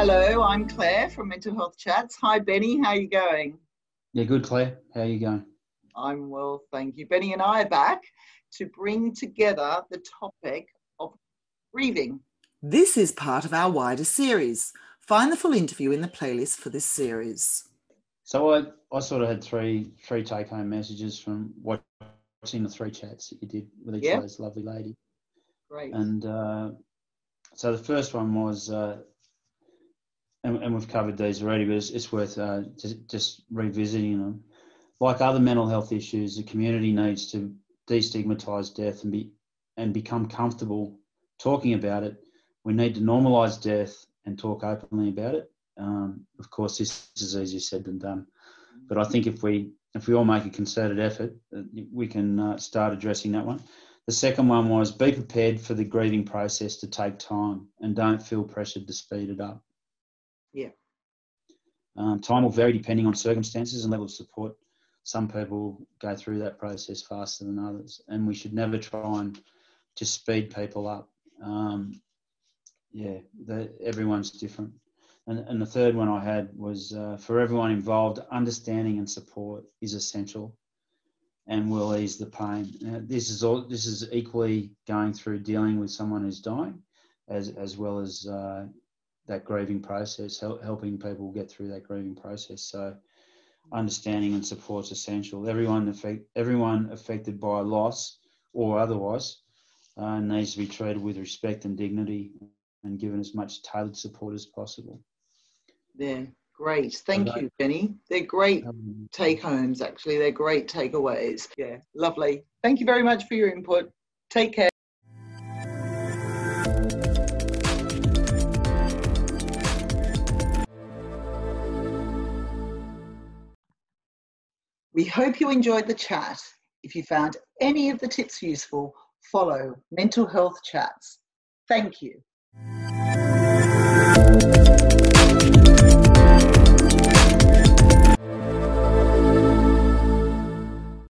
Hello, I'm Claire from Mental Health Chats. Hi, Benny. How are you going? Yeah, good, Claire. How are you going? I'm well, thank you. Benny and I are back to bring together the topic of grieving. This is part of our wider series. Find the full interview in the playlist for this series. So I sort of had three take-home messages from watching the three chats that you did with each of those lovely ladies. Great. And so the first one was, and we've covered these already, but it's worth just revisiting them. Like other mental health issues, the community needs to destigmatise death and become comfortable talking about it. We need to normalise death and talk openly about it. Of course, this is easier said than done, but I think if we all make a concerted effort, we can start addressing that one. The second one was be prepared for the grieving process to take time and don't feel pressured to speed it up. Yeah. Time will vary depending on circumstances and level of support. Some people go through that process faster than others, and we should never try and just speed people up. Everyone's different. And the third one I had was for everyone involved, understanding and support is essential and will ease the pain. This is equally going through dealing with someone who's dying as well as that grieving process, helping people get through that grieving process. So understanding and support is essential. Everyone affected by a loss or otherwise needs to be treated with respect and dignity and given as much tailored support as possible. Yeah, great. Thank you, Benny. They're great take-homes, actually. They're great takeaways. Yeah, lovely. Thank you very much for your input. Take care. We hope you enjoyed the chat. If you found any of the tips useful, follow Mental Health Chats. Thank you.